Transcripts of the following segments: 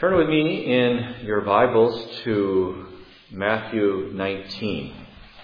Turn with me in your Bibles to Matthew 19.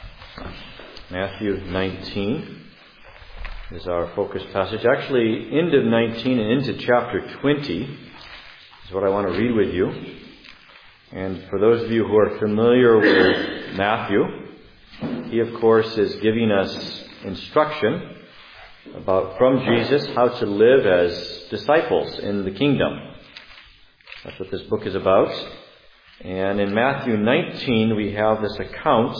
Matthew 19 is our focus passage. Actually, end of 19 and into chapter 20 is what I want to read with you. And for those of you who are familiar with Matthew, he of course is giving us instruction from Jesus how to live as disciples in the kingdom. That's what this book is about. And in Matthew 19, we have this account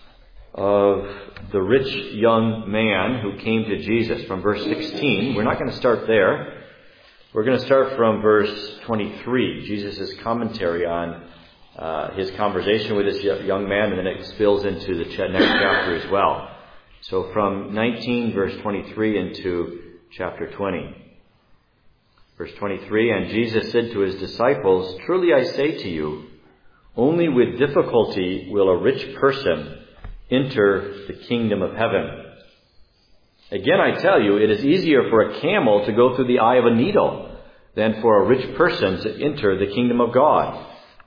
of the rich young man who came to Jesus from verse 16. We're not going to start there. We're going to start from verse 23, Jesus' commentary on his conversation with this young man, and then it spills into the next chapter as well. So from 19, verse 23 into chapter 20. Verse 23, and Jesus said to his disciples, "Truly I say to you, only with difficulty will a rich person enter the kingdom of heaven. Again I tell you, it is easier for a camel to go through the eye of a needle than for a rich person to enter the kingdom of God."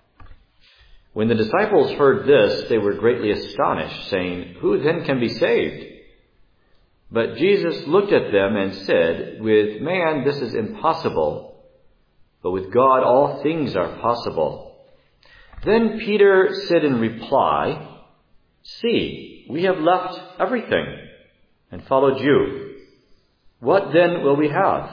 When the disciples heard this, they were greatly astonished, saying, "Who then can be saved?" But Jesus looked at them and said, "With man this is impossible, but with God all things are possible." Then Peter said in reply, "See, we have left everything and followed you. What then will we have?"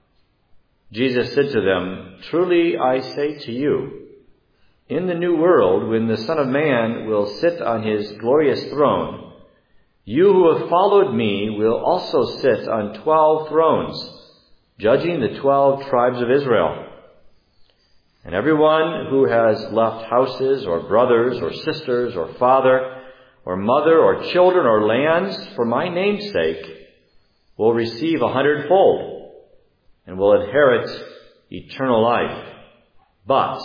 Jesus said to them, "Truly I say to you, in the new world, when the Son of Man will sit on his glorious throne, you who have followed me will also sit on 12 thrones, judging the 12 tribes of Israel. And everyone who has left houses or brothers or sisters or father or mother or children or lands for my name's sake will receive 100-fold and will inherit eternal life. But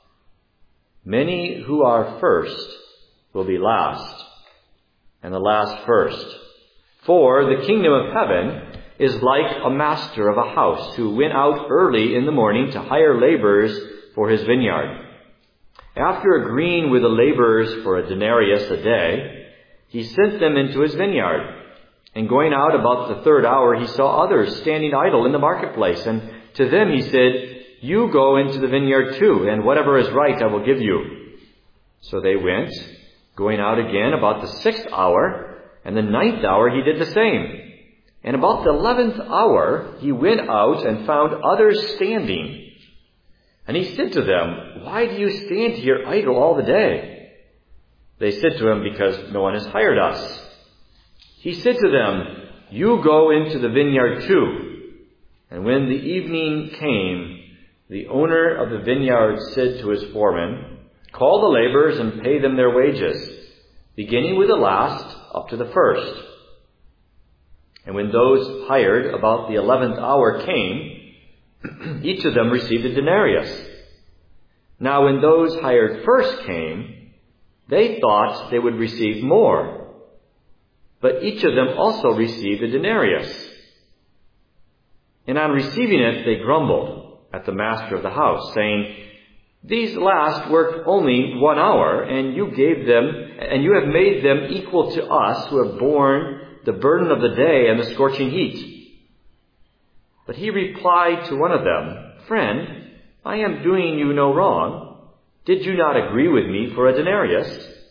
many who are first will be last, and the last first. For the kingdom of heaven is like a master of a house who went out early in the morning to hire laborers for his vineyard. After agreeing with the laborers for a denarius a day, he sent them into his vineyard. And going out about the third hour, he saw others standing idle in the marketplace. And to them he said, "You go into the vineyard too, and whatever is right I will give you." So they went. Going out again about the 6th hour, and the 9th hour he did the same. And about the 11th hour he went out and found others standing. And he said to them, "Why do you stand here idle all the day?" They said to him, "Because no one has hired us." He said to them, "You go into the vineyard too." And when the evening came, the owner of the vineyard said to his foreman, "Call the laborers and pay them their wages, beginning with the last up to the first." And when those hired about the 11th hour came, each of them received a denarius. Now when those hired first came, they thought they would receive more. But each of them also received a denarius. And on receiving it, they grumbled at the master of the house, saying, "These last worked only 1 hour, and you have made them equal to us who have borne the burden of the day and the scorching heat." But he replied to one of them, "Friend, I am doing you no wrong. Did you not agree with me for a denarius?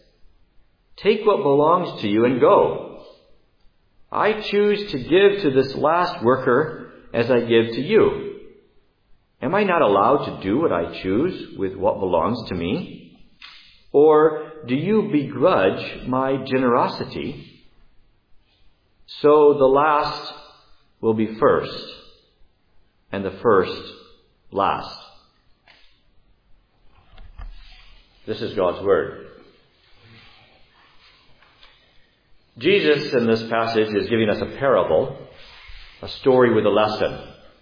Take what belongs to you and go. I choose to give to this last worker as I give to you. Am I not allowed to do what I choose with what belongs to me? Or do you begrudge my generosity?" So the last will be first, and the first last. This is God's Word. Jesus in this passage is giving us a parable, a story with a lesson.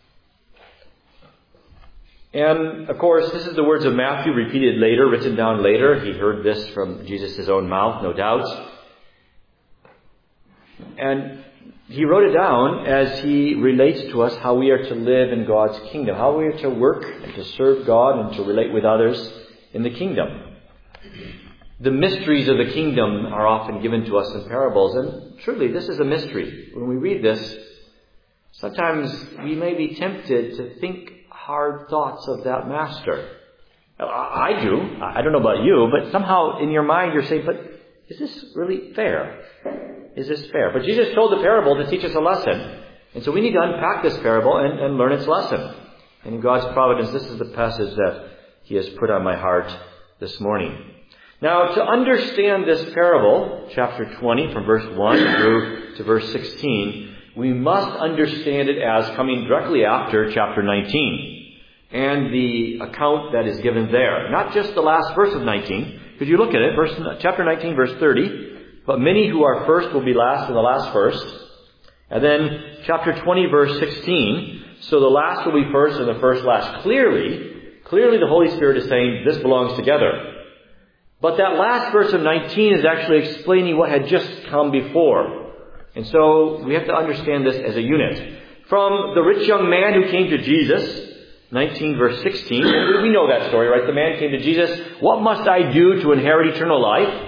And, of course, this is the words of Matthew repeated later, written down later. He heard this from Jesus' own mouth, no doubt. And he wrote it down as he relates to us how we are to live in God's kingdom, how we are to work and to serve God and to relate with others in the kingdom. The mysteries of the kingdom are often given to us in parables, and truly this is a mystery. When we read this, sometimes we may be tempted to think hard thoughts of that master. I do. I don't know about you, but somehow in your mind you're saying, but is this really fair? Is this fair? But Jesus told the parable to teach us a lesson. And so we need to unpack this parable and learn its lesson. And in God's providence, this is the passage that He has put on my heart this morning. Now, to understand this parable, chapter 20, from verse 1 through to verse 16, we must understand it as coming directly after chapter 19 and the account that is given there. Not just the last verse of 19. Because you look at it, chapter 19, verse 30, but many who are first will be last and the last first. And then chapter 20, verse 16, so the last will be first and the first last. Clearly the Holy Spirit is saying this belongs together. But that last verse of 19 is actually explaining what had just come before. And so we have to understand this as a unit. From the rich young man who came to Jesus, 19 verse 16, we know that story, right? The man came to Jesus, what must I do to inherit eternal life?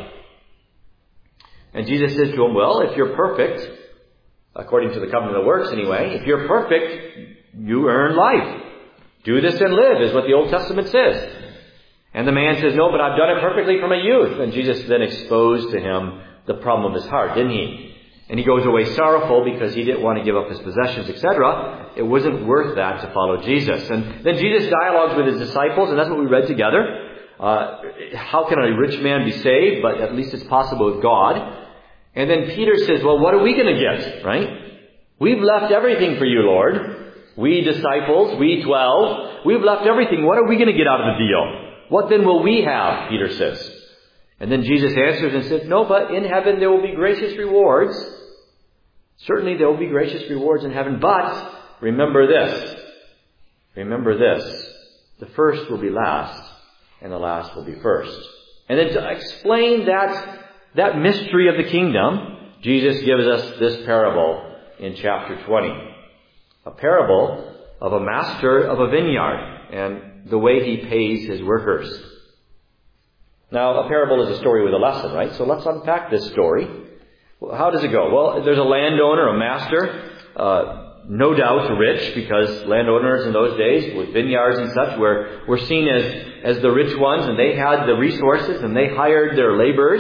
And Jesus says to him, well, if you're perfect, according to the covenant of works anyway, if you're perfect, you earn life. Do this and live, is what the Old Testament says. And the man says, no, but I've done it perfectly from my youth. And Jesus then exposed to him the problem of his heart, didn't he? And he goes away sorrowful because he didn't want to give up his possessions, etc. It wasn't worth that to follow Jesus. And then Jesus dialogues with his disciples, and that's what we read together. How can a rich man be saved? But at least it's possible with God. And then Peter says, well, what are we going to get, right? We've left everything for you, Lord. We disciples, we 12, we've left everything. What are we going to get out of the deal? What then will we have? Peter says. And then Jesus answers and says, no, but in heaven there will be gracious rewards. Certainly there will be gracious rewards in heaven. But remember this. Remember this. The first will be last, and the last will be first. And then to explain that mystery of the kingdom, Jesus gives us this parable in chapter 20. A parable of a master of a vineyard and the way he pays his workers. Now, a parable is a story with a lesson, right? So let's unpack this story. Well, how does it go? Well, there's a landowner, a master, no doubt rich, because landowners in those days with vineyards and such were seen as the rich ones, and they had the resources and they hired their laborers.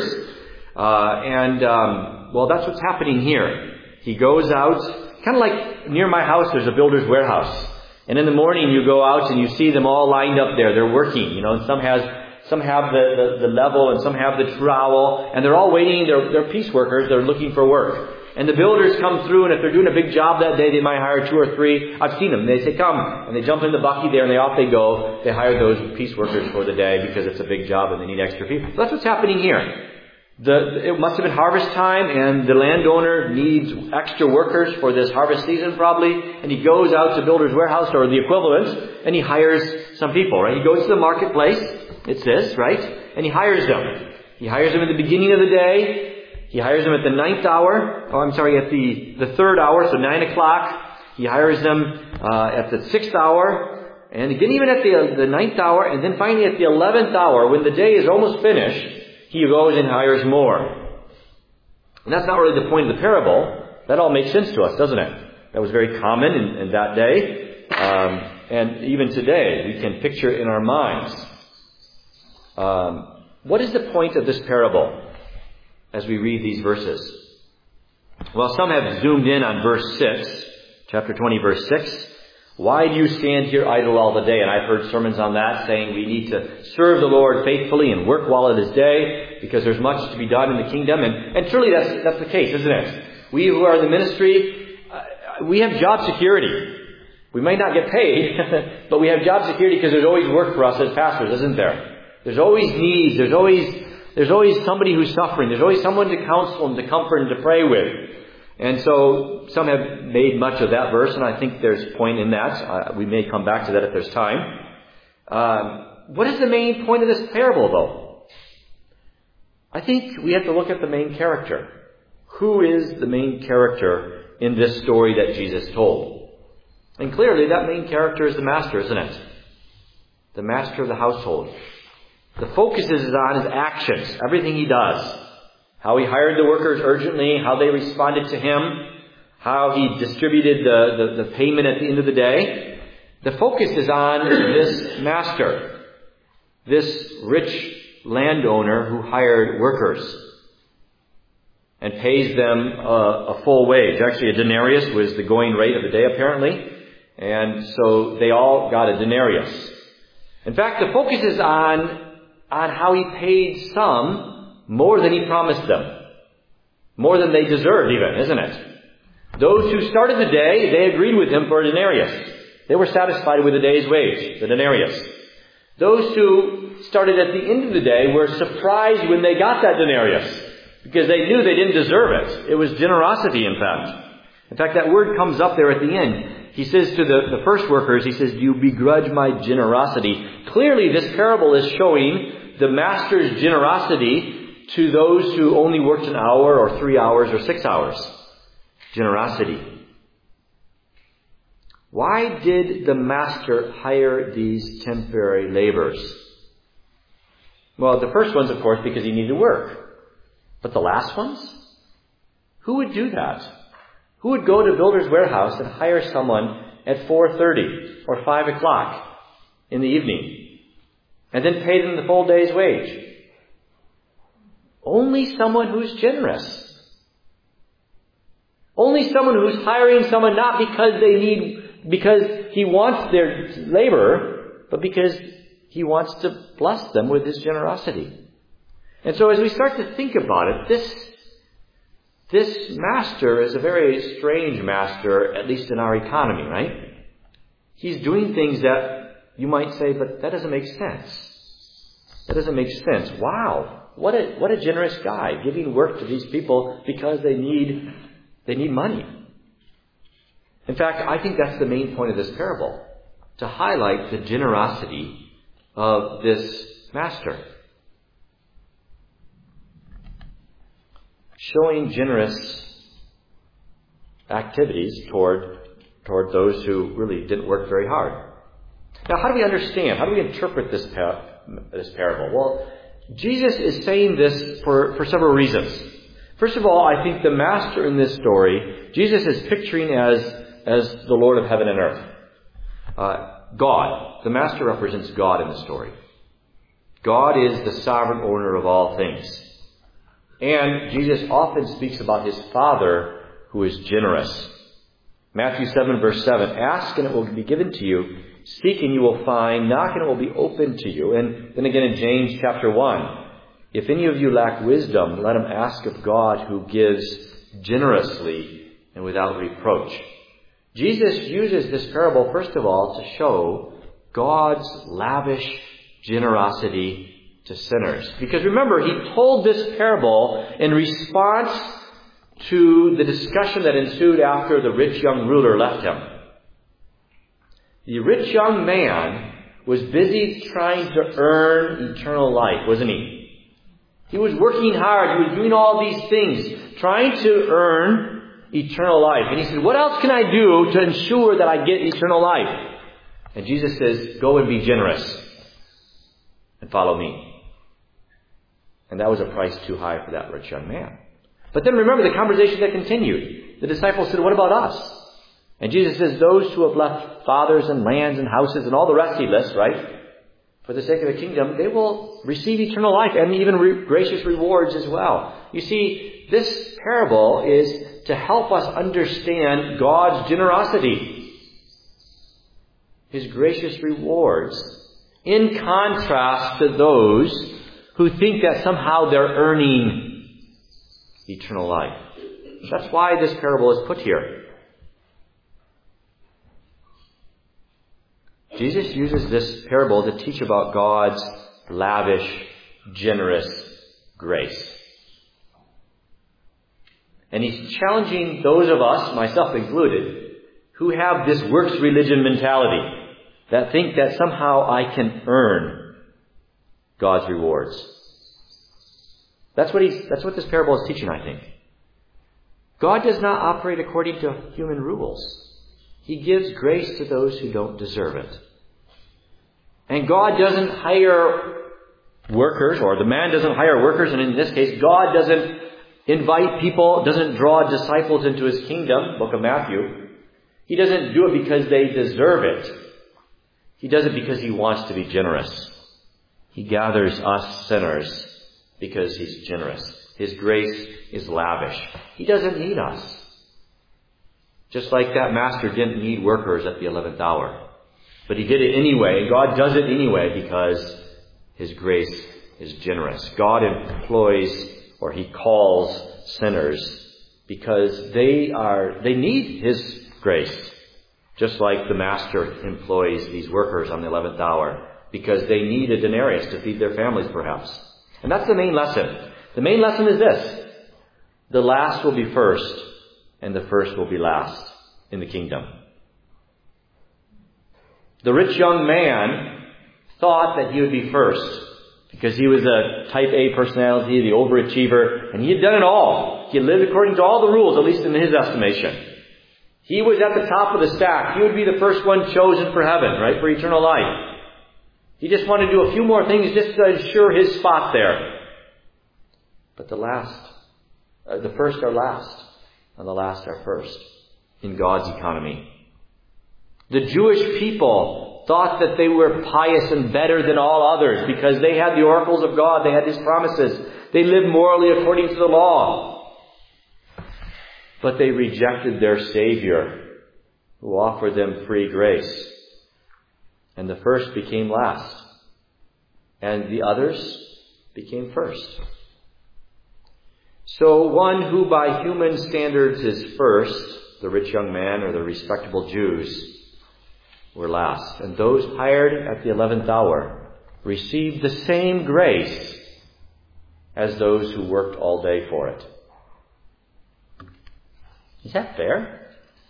Well, that's what's happening here. He goes out, kind of like near my house, there's a builder's warehouse. And in the morning you go out and you see them all lined up there. They're working, and some have the level and some have the trowel, and they're all waiting. They're piece workers. They're looking for work. And the builders come through, and if they're doing a big job that day, they might hire 2 or 3. I've seen them. They say, come. And they jump in the bucket there, and off they go. They hire those piece workers for the day because it's a big job and they need extra people. So that's what's happening here. It must have been harvest time, and the landowner needs extra workers for this harvest season probably, and he goes out to Builder's Warehouse or the equivalent, and he hires some people, right? He goes to the marketplace, it says, right? And he hires them. He hires them at the beginning of the day. He hires them at the 9th hour. At the 3rd hour, so 9 o'clock. He hires them at the 6th hour, and again even at the 9th hour, and then finally at the 11th hour, when the day is almost finished, he goes and hires more. And that's not really the point of the parable. That all makes sense to us, doesn't it? That was very common in that day. And even today, we can picture it in our minds. What is the point of this parable as we read these verses? Well, some have zoomed in on verse 6, chapter 20, verse 6. Why do you stand here idle all the day? And I've heard sermons on that saying we need to serve the Lord faithfully and work while it is day because there's much to be done in the kingdom. And truly that's the case, isn't it? We who are in the ministry, we have job security. We might not get paid, but we have job security because there's always work for us as pastors, isn't there? There's always needs. There's always somebody who's suffering. There's always someone to counsel and to comfort and to pray with. And so some have made much of that verse, and I think there's point in that. We may come back to that if there's time. What is the main point of this parable, though? I think we have to look at the main character. Who is the main character in this story that Jesus told. And clearly that main character is the master, isn't it? The master of the household. The focus is on his actions, everything he does. How he hired the workers urgently, how they responded to him, how he distributed the payment at the end of the day. The focus is on this master, this rich landowner who hired workers and pays them a full wage. Actually, a denarius was the going rate of the day, apparently. And so they all got a denarius. In fact, the focus is on how he paid some more than he promised them. More than they deserved even, isn't it? Those who started the day, they agreed with him for a denarius. They were satisfied with the day's wage, the denarius. Those who started at the end of the day were surprised when they got that denarius, because they knew they didn't deserve it. It was generosity, in fact. In fact, that word comes up there at the end. He says to the first workers, he says, "Do you begrudge my generosity?" Clearly, this parable is showing the master's generosity to those who only worked an hour or 3 hours or 6 hours. Generosity. Why did the master hire these temporary laborers? Well, the first ones, of course, because he needed work. But the last ones? Who would do that? Who would go to Builder's Warehouse and hire someone at 4:30 or 5 o'clock in the evening and then pay them the full day's wage? Only someone who's generous. Only someone who's hiring someone not because he wants their labor, but because he wants to bless them with his generosity. And so as we start to think about it, this master is a very strange master, at least in our economy, right? He's doing things that you might say, but that doesn't make sense. That doesn't make sense. Wow. What a generous guy, giving work to these people because they need money. In fact, I think that's the main point of this parable, to highlight the generosity of this master. Showing generous activities toward those who really didn't work very hard. Now, how do we understand? How do we interpret this parable? Well, Jesus is saying this for several reasons. First of all, I think the master in this story, Jesus is picturing as the Lord of heaven and earth. God. The master represents God in the story. God is the sovereign owner of all things. And Jesus often speaks about his Father who is generous. Matthew 7 verse 7, "Ask and it will be given to you. Seek and you will find. Knock and it will be opened to you." And then again in James chapter 1, "If any of you lack wisdom, let him ask of God who gives generously and without reproach." Jesus uses this parable, first of all, to show God's lavish generosity to sinners. Because remember, he told this parable in response to the discussion that ensued after the rich young ruler left him. The rich young man was busy trying to earn eternal life, wasn't he? He was working hard. He was doing all these things, trying to earn eternal life. And he said, "What else can I do to ensure that I get eternal life?" And Jesus says, "Go and be generous and follow me." And that was a price too high for that rich young man. But then remember the conversation that continued. The disciples said, "What about us?" And Jesus says, "Those who have left fathers and lands and houses and all the rest he lists, right, for the sake of the kingdom, they will receive eternal life and even gracious rewards as well." You see, this parable is to help us understand God's generosity, his gracious rewards, in contrast to those who think that somehow they're earning eternal life. That's why this parable is put here. Jesus uses this parable to teach about God's lavish, generous grace. And he's challenging those of us, myself included, who have this works religion mentality, that think that somehow I can earn God's rewards. That's what this parable is teaching, I think. God does not operate according to human rules. He gives grace to those who don't deserve it. And God doesn't hire workers, or the man doesn't hire workers, and in this case, God doesn't invite people, doesn't draw disciples into His kingdom, book of Matthew. He doesn't do it because they deserve it. He does it because He wants to be generous. He gathers us sinners because He's generous. His grace is lavish. He doesn't need us. Just like that master didn't need workers at the 11th hour. But He did it anyway, and God does it anyway because His grace is generous. God employs, or He calls sinners because they need His grace. Just like the master employs these workers on the 11th hour because they need a denarius to feed their families perhaps. And that's the main lesson. The main lesson is this: the last will be first and the first will be last in the kingdom. The rich young man thought that he would be first because he was a type A personality, the overachiever, and he had done it all. He had lived according to all the rules, at least in his estimation. He was at the top of the stack. He would be the first one chosen for heaven, right? For eternal life. He just wanted to do a few more things just to ensure his spot there. But the first are last, and the last are first in God's economy. The Jewish people thought that they were pious and better than all others because they had the oracles of God. They had His promises. They lived morally according to the law. But they rejected their Savior, who offered them free grace. And the first became last, and the others became first. So one who by human standards is first, the rich young man or the respectable Jews, were last. And those hired at the 11th hour received the same grace as those who worked all day for it. Is that fair?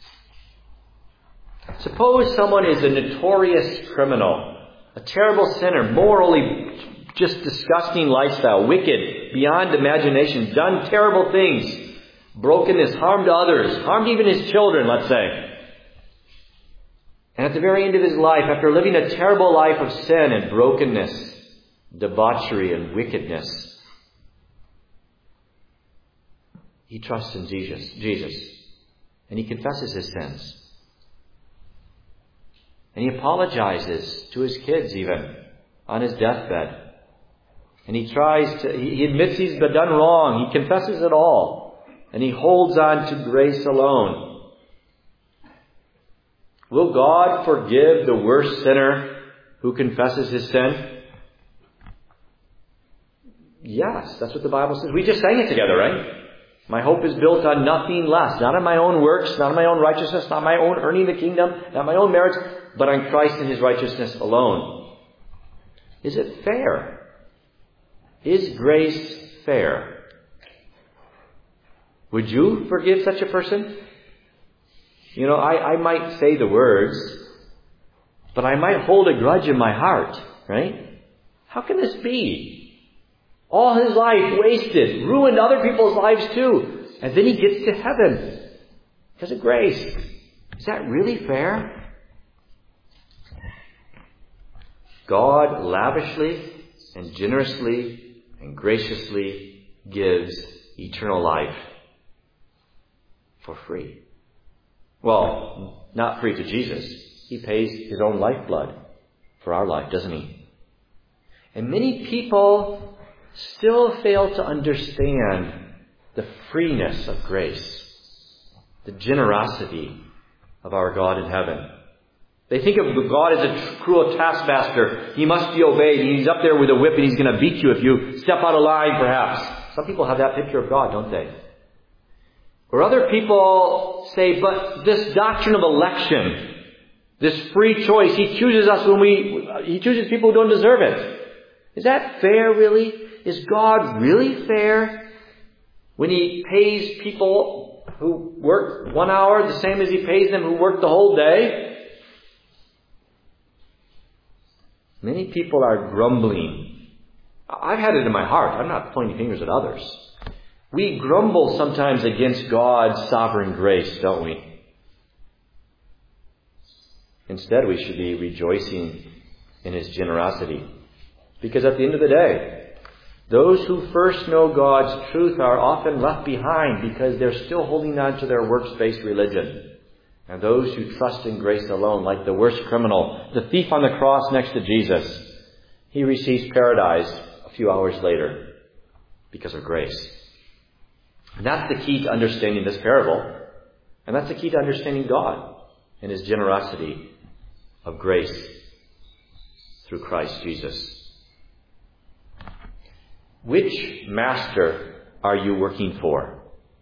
Suppose someone is a notorious criminal, a terrible sinner, morally just disgusting lifestyle, wicked, beyond imagination, done terrible things, brokenness, harmed others, harmed even his children, let's say. And at the very end of his life, after living a terrible life of sin and brokenness, debauchery and wickedness, he trusts in Jesus. And he confesses his sins. And he apologizes to his kids even on his deathbed. And he admits he's done wrong. He confesses it all. And he holds on to grace alone. Will God forgive the worst sinner who confesses his sin? Yes, that's what the Bible says. We just sang it together, right? My hope is built on nothing less. Not on my own works, not on my own righteousness, not my own earning the kingdom, not my own merits, but on Christ and His righteousness alone. Is it fair? Is grace fair? Would you forgive such a person? You know, I might say the words, but I might hold a grudge in my heart, right? How can this be? All his life wasted, ruined other people's lives too. And then he gets to heaven because of grace. Is that really fair? God lavishly and generously and graciously gives eternal life for free. Well, not free to Jesus. He pays His own lifeblood for our life, doesn't He? And many people still fail to understand the freeness of grace, the generosity of our God in heaven. They think of God as a cruel taskmaster. He must be obeyed. He's up there with a whip and He's going to beat you if you step out of line, perhaps. Some people have that picture of God, don't they? Or other people say, but this doctrine of election, this free choice, He chooses us He chooses people who don't deserve it. Is that fair, really? Is God really fair when He pays people who work 1 hour the same as He pays them who work the whole day? Many people are grumbling. I've had it in my heart. I'm not pointing fingers at others. We grumble sometimes against God's sovereign grace, don't we? Instead, we should be rejoicing in His generosity. Because at the end of the day, those who first know God's truth are often left behind because they're still holding on to their works-based religion. And those who trust in grace alone, like the worst criminal, the thief on the cross next to Jesus, he receives paradise a few hours later because of grace. And that's the key to understanding this parable. And that's the key to understanding God and His generosity of grace through Christ Jesus. Which master are you working for?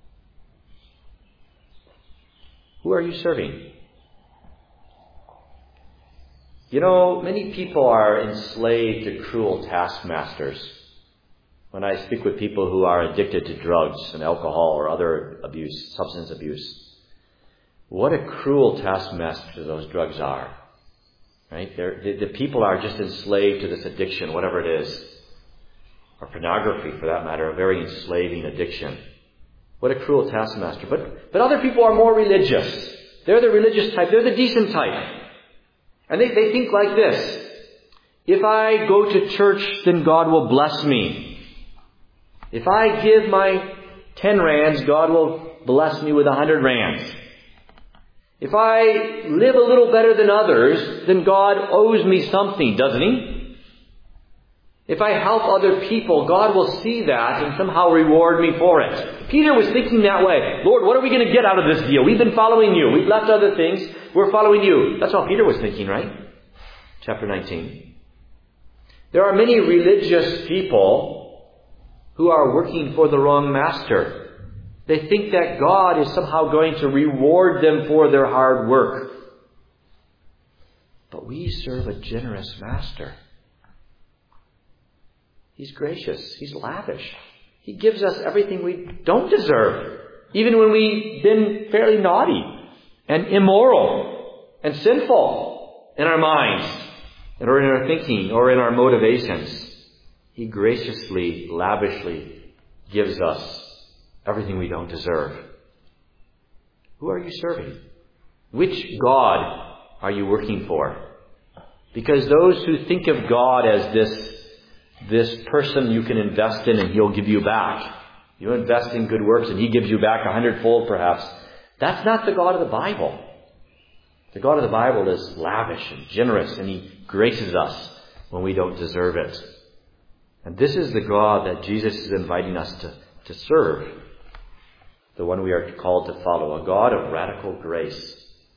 Who are you serving? You know, many people are enslaved to cruel taskmasters. When I speak with people who are addicted to drugs and alcohol or other abuse, substance abuse, what a cruel taskmaster those drugs are. Right? The people are just enslaved to this addiction, whatever it is. Or pornography, for that matter, a very enslaving addiction. What a cruel taskmaster. But other people are more religious. They're the religious type. They're the decent type. And they think like this. If I go to church, then God will bless me. If I give my 10 rands, God will bless me with 100 rands. If I live a little better than others, then God owes me something, doesn't He? If I help other people, God will see that and somehow reward me for it. Peter was thinking that way. Lord, what are we going to get out of this deal? We've been following you. We've left other things. We're following you. That's how Peter was thinking, right? Chapter 19. There are many religious people who are working for the wrong master. They think that God is somehow going to reward them for their hard work. But we serve a generous master. He's gracious. He's lavish. He gives us everything we don't deserve. Even when we've been fairly naughty and immoral and sinful in our minds or in our thinking or in our motivations. He graciously, lavishly gives us everything we don't deserve. Who are you serving? Which God are you working for? Because those who think of God as this person you can invest in and He'll give you back. You invest in good works and He gives you back 100-fold perhaps. That's not the God of the Bible. The God of the Bible is lavish and generous and He graces us when we don't deserve it. And this is the God that Jesus is inviting us to serve. The one we are called to follow. A God of radical grace.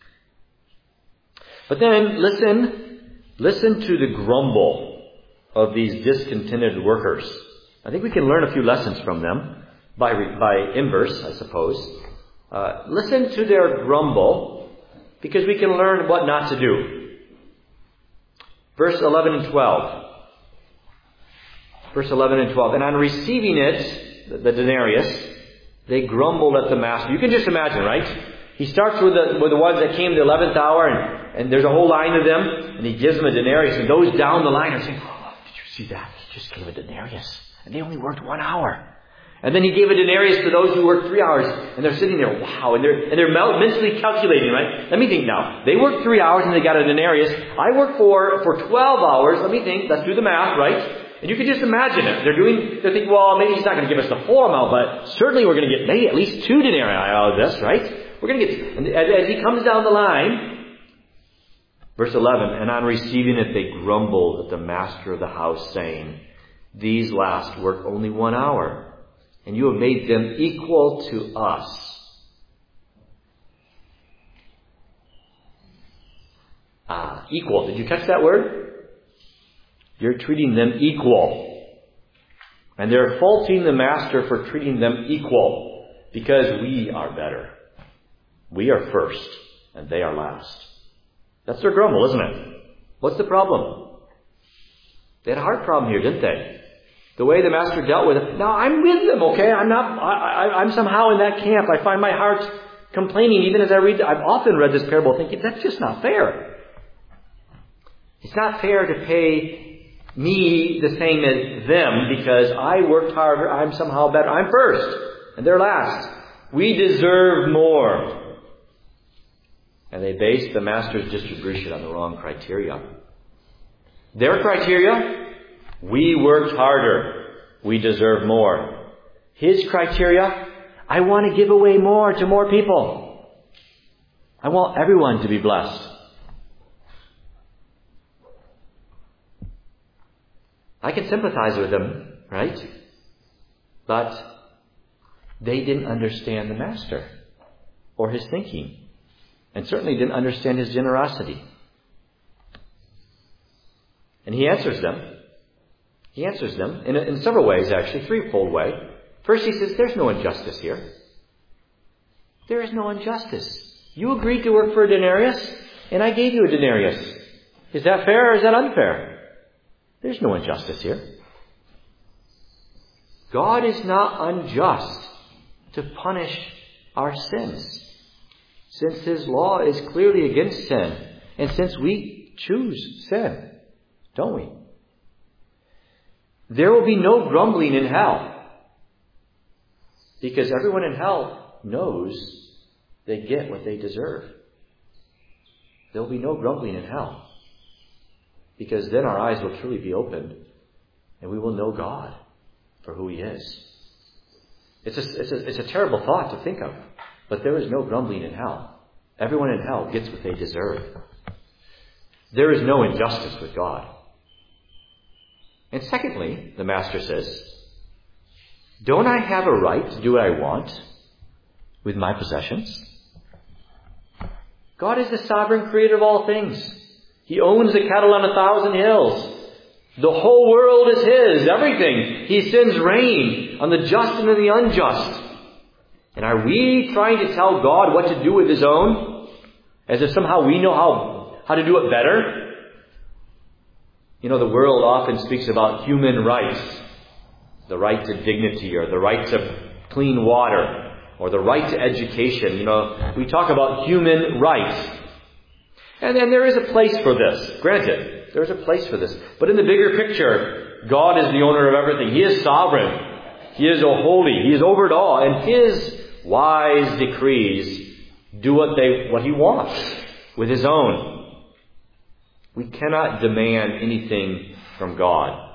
But then listen to the grumble of these discontented workers. I think we can learn a few lessons from them by inverse, I suppose. Listen to their grumble because we can learn what not to do. Verse 11 and 12. Verse 11 and 12. And on receiving it, the denarius, they grumbled at the master. You can just imagine, right? He starts with the ones that came the 11th hour and there's a whole line of them and he gives them a denarius and goes down the line and saying, see that? He just gave a denarius. And they only worked 1 hour. And then he gave a denarius to those who worked 3 hours. And they're sitting there, wow. And they're mentally calculating, right? Let me think now. They worked 3 hours and they got a denarius. I worked for 12 hours. Let me think. Let's do the math, right? And you can just imagine it. They're thinking, well, maybe he's not going to give us the full amount, but certainly we're going to get maybe at least 2 denarii out of this, right? We're going to get, and as he comes down the line, Verse 11, and on receiving it, they grumbled at the master of the house, saying, these last work only 1 hour, and you have made them equal to us. Equal. Did you catch that word? You're treating them equal. And they're faulting the master for treating them equal, because we are better. We are first, and they are last. That's their grumble, isn't it? What's the problem? They had a heart problem here, didn't they? The way the master dealt with it. Now, I'm with them, okay? I'm somehow in that camp. I find my heart complaining even as I read. I've often read this parable thinking, that's just not fair. It's not fair to pay me the same as them because I worked harder. I'm somehow better. I'm first. And their last, we deserve more. And they based the master's distribution on the wrong criteria. Their criteria, we worked harder. We deserve more. His criteria, I want to give away more to more people. I want everyone to be blessed. I can sympathize with them, right? But they didn't understand the master or his thinking, and certainly didn't understand his generosity. And he answers them. He answers them in several ways, actually, threefold way. First, he says, there's no injustice here. There is no injustice. You agreed to work for a denarius, and I gave you a denarius. Is that fair or is that unfair? There's no injustice here. God is not unjust to punish our sins, since His law is clearly against sin, and since we choose sin, don't we? There will be no grumbling in hell, because everyone in hell knows they get what they deserve. There will be no grumbling in hell, because then our eyes will truly be opened and we will know God for who He is. It's a terrible thought to think of, but there is no grumbling in hell. Everyone in hell gets what they deserve. There is no injustice with God. And secondly, the Master says, don't I have a right to do what I want with my possessions? God is the sovereign creator of all things. He owns the cattle on 1,000 hills. The whole world is His, everything. He sends rain on the just and on the unjust. And are we trying to tell God what to do with His own? As if somehow we know how to do it better? You know, the world often speaks about human rights. The right to dignity, or the right to clean water, or the right to education. You know, we talk about human rights. And there is a place for this. Granted, there is a place for this. But in the bigger picture, God is the owner of everything. He is sovereign. He is holy. He is over it all. And His wise decrees do what He wants with His own. We cannot demand anything from God.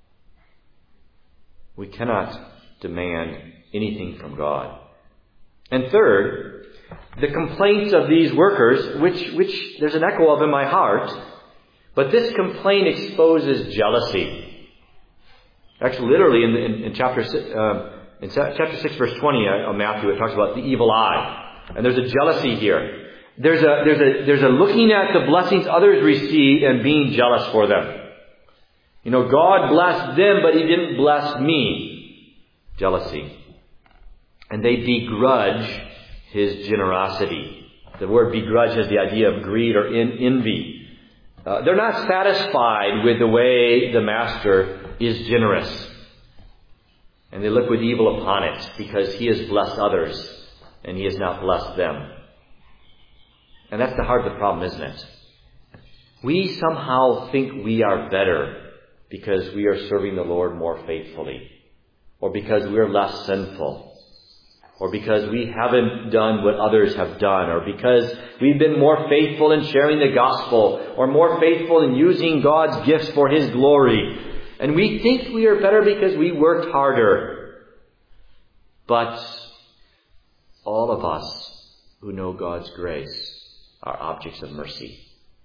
We cannot demand anything from God. And third, the complaints of these workers, which there's an echo of in my heart, but this complaint exposes jealousy. Actually, literally in chapter 6, verse 20 of Matthew, it talks about the evil eye, and there's a jealousy here. There's a looking at the blessings others receive and being jealous for them. You know, God blessed them, but He didn't bless me. Jealousy. And they begrudge His generosity. The word begrudge has the idea of greed or envy. They're not satisfied with the way the Master is generous. And they look with evil upon it because He has blessed others and He has not blessed them. And that's the heart of the problem, isn't it? We somehow think we are better because we are serving the Lord more faithfully, or because we are less sinful, or because we haven't done what others have done, or because we've been more faithful in sharing the gospel, or more faithful in using God's gifts for His glory. And we think we are better because we worked harder. But all of us who know God's grace are objects of mercy.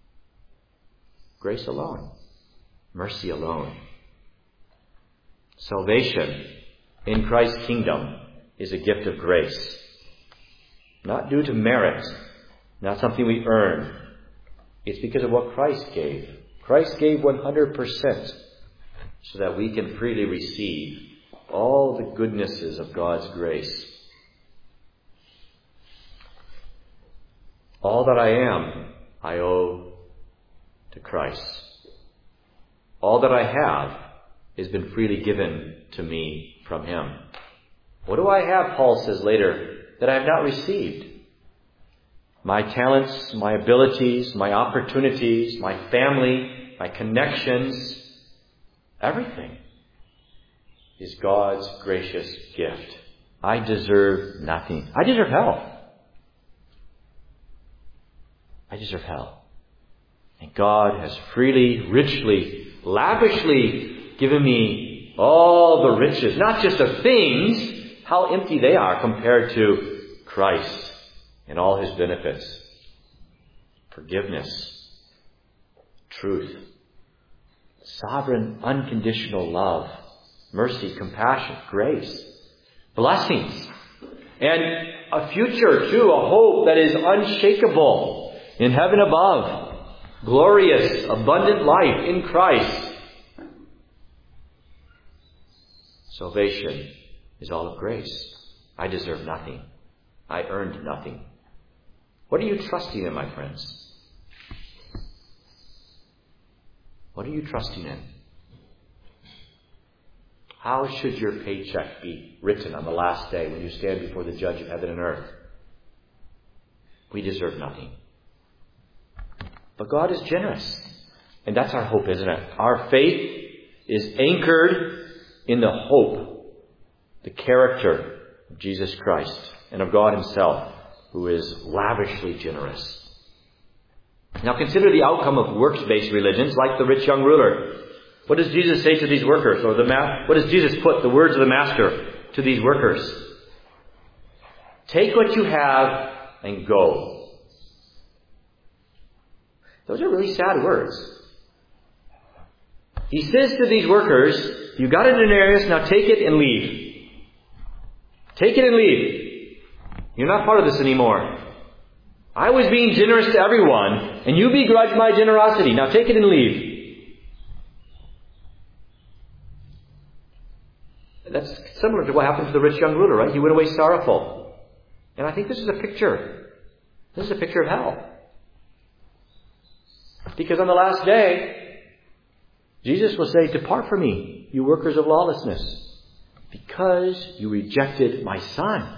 Grace alone. Mercy alone. Salvation in Christ's kingdom is a gift of grace. Not due to merit. Not something we earn. It's because of what Christ gave. Christ gave 100% so that we can freely receive all the goodnesses of God's grace. All that I am, I owe to Christ. All that I have has been freely given to me from Him. What do I have, Paul says later, that I have not received? My talents, my abilities, my opportunities, my family, my connections, everything is God's gracious gift. I deserve nothing. I deserve hell. I deserve hell. And God has freely, richly, lavishly given me all the riches, not just of things, how empty they are compared to Christ and all His benefits. Forgiveness, truth, sovereign, unconditional love, mercy, compassion, grace, blessings, and a future too, a hope that is unshakable in heaven above, glorious, abundant life in Christ. Salvation is all of grace. I deserve nothing. I earned nothing. What are you trusting in, my friends? What are you trusting in? How should your paycheck be written on the last day when you stand before the judge of heaven and earth? We deserve nothing. But God is generous. And that's our hope, isn't it? Our faith is anchored in the hope, the character of Jesus Christ and of God Himself, who is lavishly generous. Now consider the outcome of works-based religions like the rich young ruler. What does Jesus say to these workers? Or what does Jesus put, the words of the Master, to these workers? Take what you have and go. Those are really sad words. He says to these workers, you got a denarius, now take it and leave. Take it and leave. You're not part of this anymore. I was being generous to everyone, and you begrudged my generosity. Now take it and leave. That's similar to what happened to the rich young ruler, right? He went away sorrowful. And I think this is a picture. This is a picture of hell. Because on the last day, Jesus will say, depart from me, you workers of lawlessness, because you rejected my Son.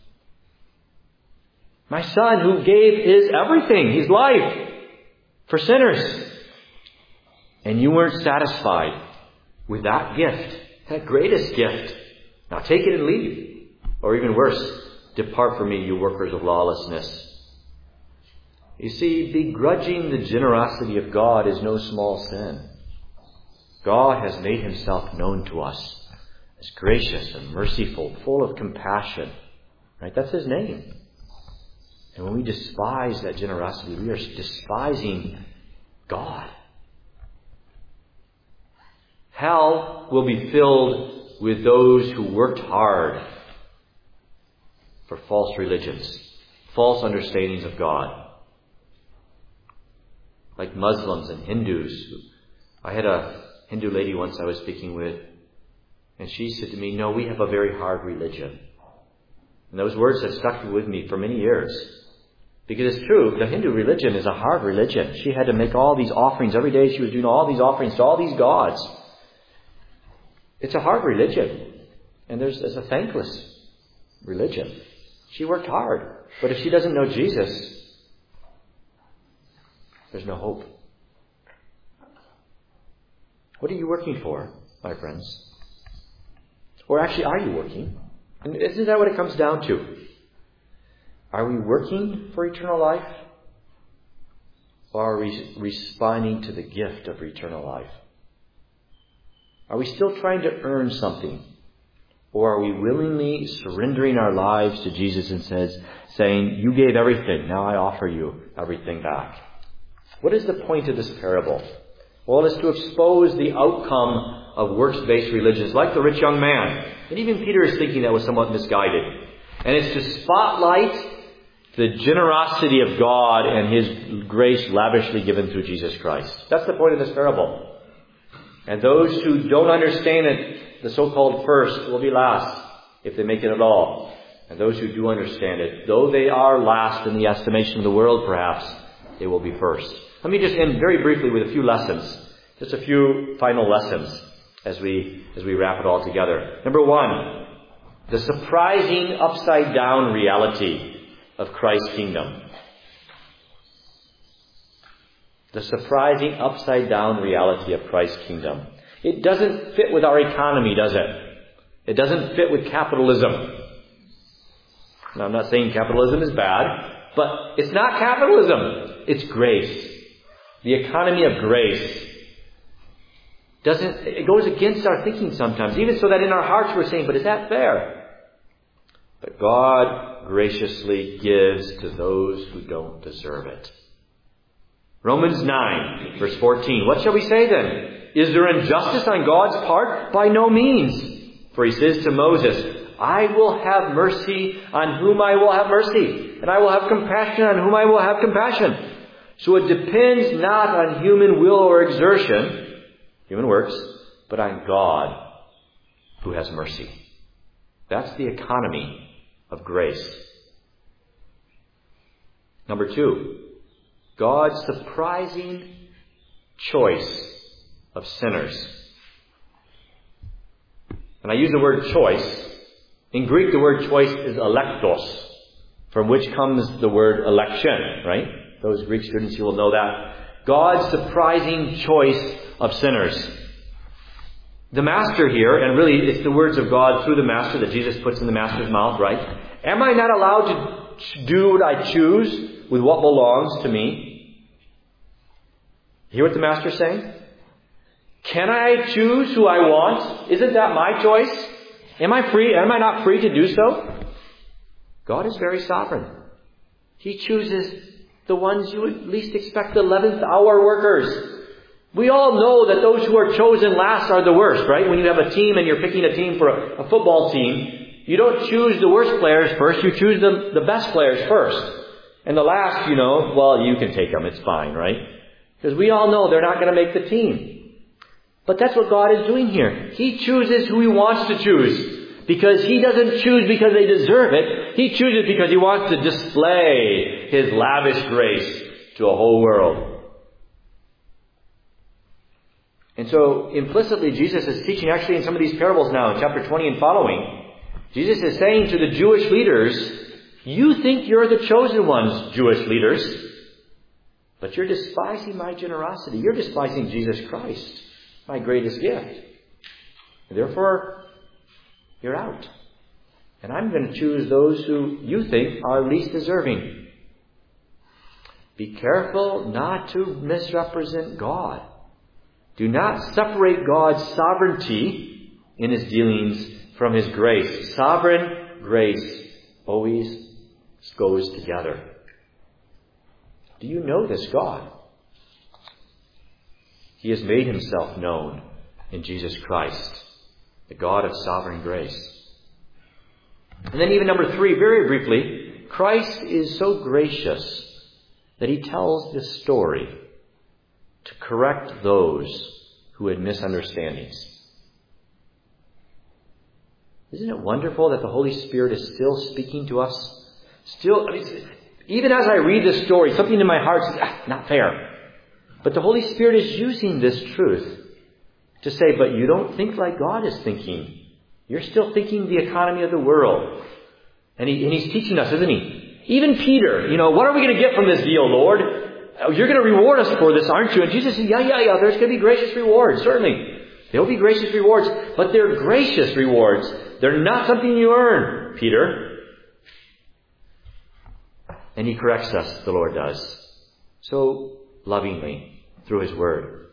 My Son who gave His everything, His life, for sinners. And you weren't satisfied with that gift, that greatest gift. Now take it and leave. Or even worse, depart from me, you workers of lawlessness. You see, begrudging the generosity of God is no small sin. God has made Himself known to us as gracious and merciful, full of compassion. Right? That's His name. And when we despise that generosity, we are despising God. Hell will be filled with those who worked hard for false religions, false understandings of God. Like Muslims and Hindus. I had a Hindu lady once I was speaking with, and she said to me, no, we have a very hard religion. And those words have stuck with me for many years. Because it's true, the Hindu religion is a hard religion. She had to make all these offerings. Every day she was doing all these offerings to all these gods. It's a hard religion. And there's a thankless religion. She worked hard. But if she doesn't know Jesus, there's no hope. What are you working for, my friends? Or actually, are you working? And isn't that what it comes down to? Are we working for eternal life? Or are we responding to the gift of eternal life? Are we still trying to earn something? Or are we willingly surrendering our lives to Jesus and saying, you gave everything, now I offer you everything back? What is the point of this parable? Well, it's to expose the outcome of works-based religions, like the rich young man. And even Peter is thinking that was somewhat misguided. And it's to spotlight the generosity of God and His grace lavishly given through Jesus Christ. That's the point of this parable. And those who don't understand it, the so-called first, will be last, if they make it at all. And those who do understand it, though they are last in the estimation of the world perhaps, they will be first. Let me just end very briefly with a few lessons. Just a few final lessons as we wrap it all together. Number one, the surprising upside-down reality of Christ's kingdom. The surprising upside-down reality of Christ's kingdom. It doesn't fit with our economy, does it? It doesn't fit with capitalism. Now, I'm not saying capitalism is bad, but it's not capitalism. It's grace. The economy of grace. It goes against our thinking sometimes, even so that in our hearts we're saying, but is that fair? But God graciously gives to those who don't deserve it. Romans 9, verse 14. What shall we say then? Is there injustice on God's part? By no means. For he says to Moses, I will have mercy on whom I will have mercy, and I will have compassion on whom I will have compassion. So it depends not on human will or exertion, human works, but on God who has mercy. That's the economy of grace. Number 2, God's surprising choice of sinners. And I use the word choice. In Greek, the word choice is electos, from which comes the word election, right? Those Greek students, you will know that. God's surprising choice of sinners. The Master here, and really it's the words of God through the Master that Jesus puts in the Master's mouth, right? Am I not allowed to do what I choose with what belongs to me? Hear what the Master's saying? Can I choose who I want? Isn't that my choice? Am I free? Am I not free to do so? God is very sovereign. He chooses the ones you would least expect, the 11th hour workers. We all know that those who are chosen last are the worst, right? When you have a team and you're picking a team for a football team, you don't choose the worst players first, you choose the best players first. And the last, well, you can take them, it's fine, right? Because we all know they're not going to make the team. But that's what God is doing here. He chooses who He wants to choose. Because He doesn't choose because they deserve it. He chooses because He wants to display His lavish grace to a whole world. And so implicitly Jesus is teaching, actually in some of these parables now, in chapter 20 and following, Jesus is saying to the Jewish leaders, you think you're the chosen ones, Jewish leaders, but you're despising my generosity. You're despising Jesus Christ, my greatest gift. Therefore, you're out. And I'm going to choose those who you think are least deserving. Be careful not to misrepresent God. Do not separate God's sovereignty in His dealings from His grace. Sovereign grace always goes together. Do you know this God? He has made Himself known in Jesus Christ, the God of sovereign grace. And then even number 3, very briefly, Christ is so gracious that He tells this story to correct those who had misunderstandings. Isn't it wonderful that the Holy Spirit is still speaking to us? Even as I read this story, something in my heart says, not fair. But the Holy Spirit is using this truth to say, but you don't think like God is thinking. You're still thinking the economy of the world. And He's teaching us, isn't He? Even Peter, what are we going to get from this deal, Lord? You're going to reward us for this, aren't you? And Jesus said, yeah, there's going to be gracious rewards, certainly. There will be gracious rewards, but they're gracious rewards. They're not something you earn, Peter. And He corrects us, the Lord does, so lovingly through His Word.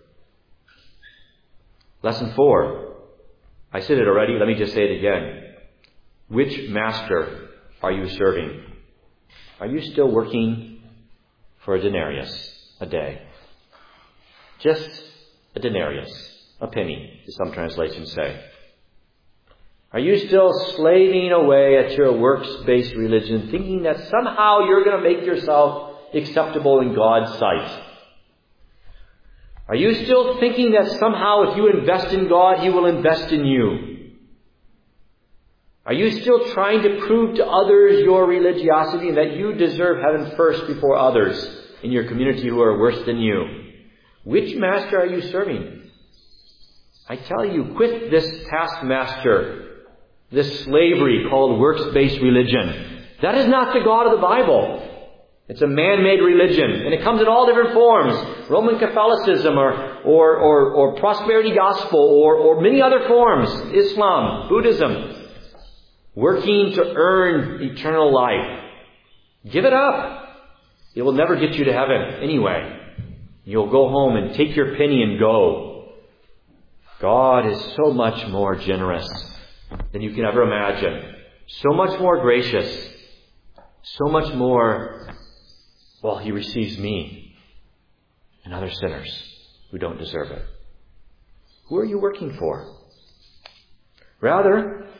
Lesson 4. I said it already, let me just say it again. Which master are you serving? Are you still working for a denarius a day? Just a denarius, a penny, as some translations say. Are you still slaving away at your works-based religion, thinking that somehow you're going to make yourself acceptable in God's sight? Are you still thinking that somehow if you invest in God, He will invest in you? Are you still trying to prove to others your religiosity and that you deserve heaven first before others in your community who are worse than you? Which master are you serving? I tell you, quit this taskmaster, this slavery called works-based religion. That is not the God of the Bible. It's a man-made religion, and it comes in all different forms. Roman Catholicism or prosperity gospel or many other forms. Islam, Buddhism. working to earn eternal life. Give it up. It will never get you to heaven anyway. You'll go home and take your penny and go. God is so much more generous than you can ever imagine. So much more gracious. So much more, well, He receives me and other sinners who don't deserve it. Who are you working for? Rather,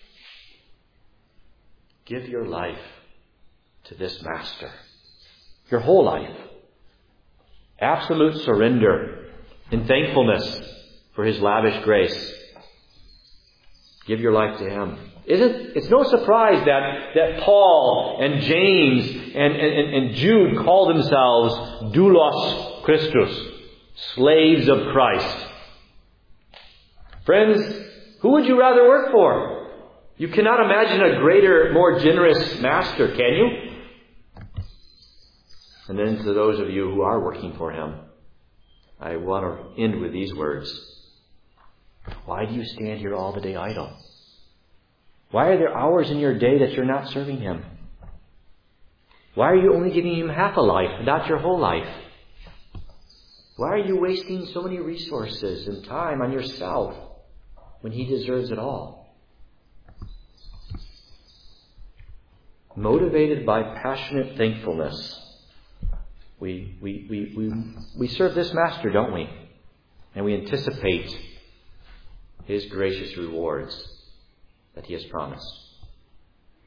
give your life to this Master. Your whole life. Absolute surrender and thankfulness for His lavish grace. Give your life to Him. It's no surprise that Paul and James and Jude call themselves doulos Christus, slaves of Christ. Friends, who would you rather work for? You cannot imagine a greater, more generous master, can you? And then to those of you who are working for Him, I want to end with these words. Why do you stand here all the day idle? Why are there hours in your day that you're not serving Him? Why are you only giving Him half a life, not your whole life? Why are you wasting so many resources and time on yourself when He deserves it all? Motivated by passionate thankfulness, we serve this Master, don't we? And we anticipate His gracious rewards that He has promised.